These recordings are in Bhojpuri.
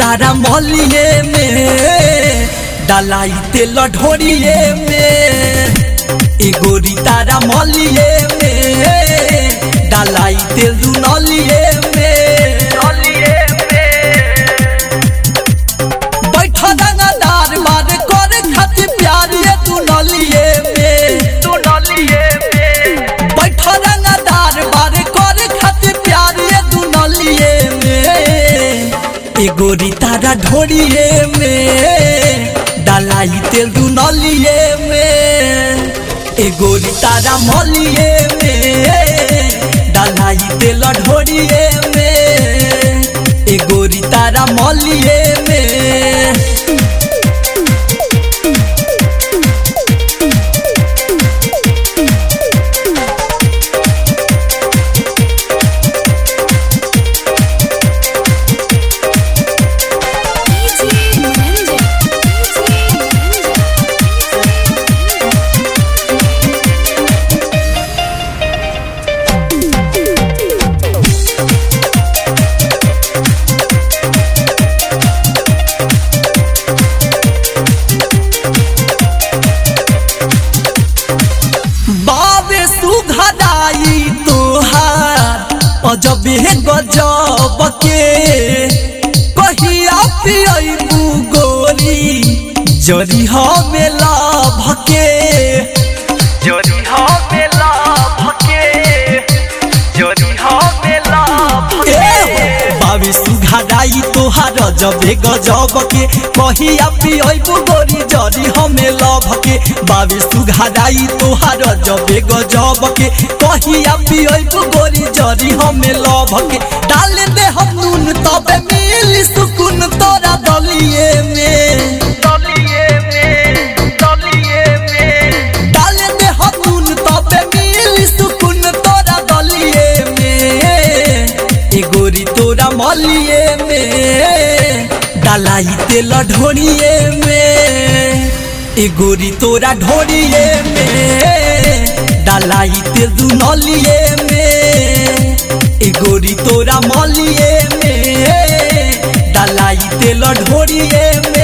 तारा मलिए में डालाई तेल ढोरिए में गोरी तारा मलिए में डालाई तेल दुनलिए में बैठा रंगदार मार कर खातिर प्यार ये दुनलिए में बैठा रंगदार मार कर खातिर प्यार ये दुनलिए में गोरी तारा ढोरिए में डालाई तेल दुनलिए में गोरी तारा मलिए में डालाई तेल ढोरिए में गोरी तारा मलिए में अजबे गजब के कहिया पियबू गोरी जरी हमें लाभ के बाबे सुघराई तोहार अजबे गजब के कहिया पियबू गोरी जरी हमें लाभ के बाबे सुघराई तोहार अजबे गजब के कहिया पियबू गोरी जरी हमें लाभ के डाल दे हम नून तबे मिली सुकून तोरा दलिए में डाल दे हम नून तबे मिली सुकून तोरा दलिए में गोरी तोरा मलिए में डालाई तेल ढोरिए में गोरी तोरा ढोरिए में डालाई तेल दुनलिए में गोरी तोरा मलिए में डालाई तेल ढोरिए में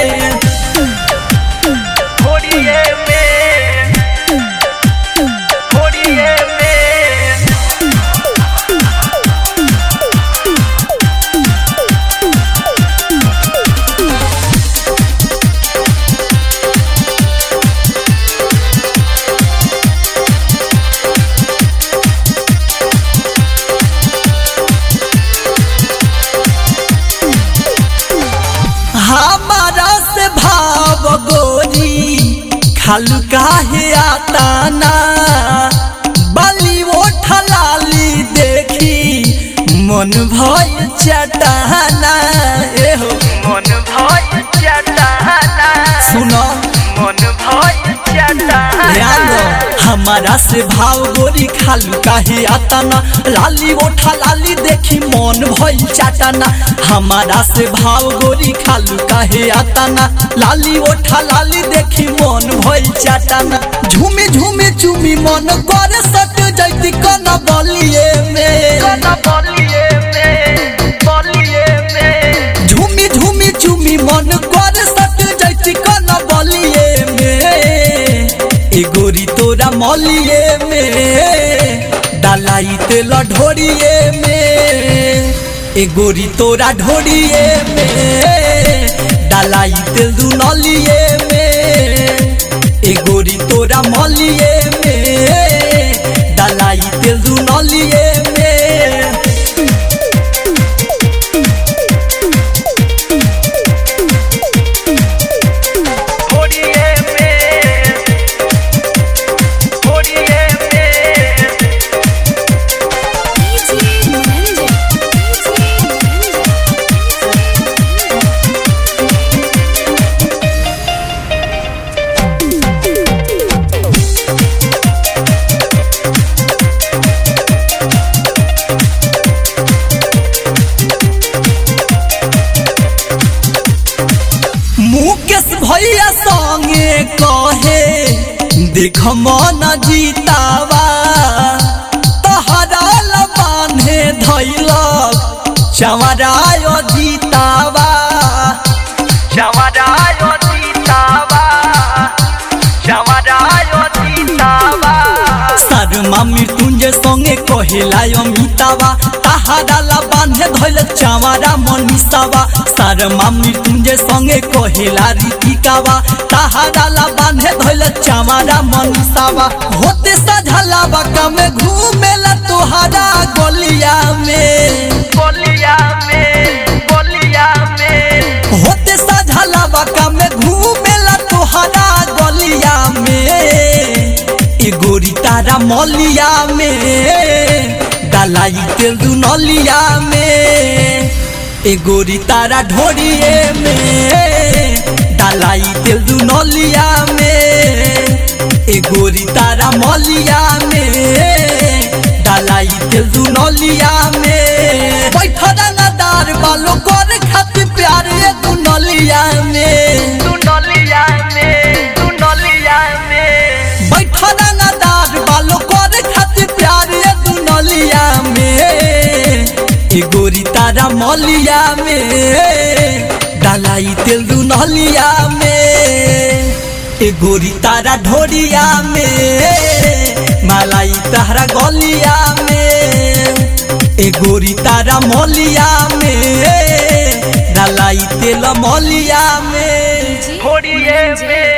हमारा से भाव गोरी खालू काहे आता ना बली ओठा लाली देखी मन भय चटाना एहो मन भय चटाना सुनो मन भय चटाना हमारा से भाव गोरी खालू काहे आता ना लाली ओठा लाली देखी मन भइल चाटाना हमारा से भाव गोरी खालू काहे आता ना लाली ओठा लाली देखी मन भइल चाटाना झूमी झूमी चूमी मन करे सट जैती कन बलिए में झूमी झूमी चूमी मन करे सट जैती कन बलिए में गोरी तोरा मलिए में डालाई तेल ढोरिए में गोरी तोरा ढोरिए में डालाई तेल दुनलिए में गोरी तोरा मलिए में डालाई तेल दुनलिए में भैया संगे कहे देख मन जीतावा तहरा बांधे धैलक चवराय जीतावा सारमा मृत्युंजय संगे कहेला अमितावा ताहाराला बांधे धैल चावारा मनीषावा सारमा मृत्युंजय संगे कहेला ऋतिकावा ताहाराला बांधे धैल चावारा मनीषावा होते सझलावा का में घूमेला तोहारा गलिया में होते सझलावा का में घूमेला तोहारा गलिया में ए गोरी तारा मौलिया में डालाई तेल दुनलिया में ए गोरी तारा ढोरिए में डालाई तेल दुनलिया में ए गोरी तारा मौलिया में डालाई तेल दुनलिया में बैठा रंगदार बालो कर खातिर प्यार ए दुनलिया में बैठा रंगदार बालो कर खातिर प्यार ए दुनलिया में ए गोरी तारा मौलिया में डालाई तेल दुनलिया में ए गोरी तारा ढोरिया में मलाई तारा गलिया में ए गोरी तारा मौलिया में डालाई तेल मौलिया में ढोरिए में।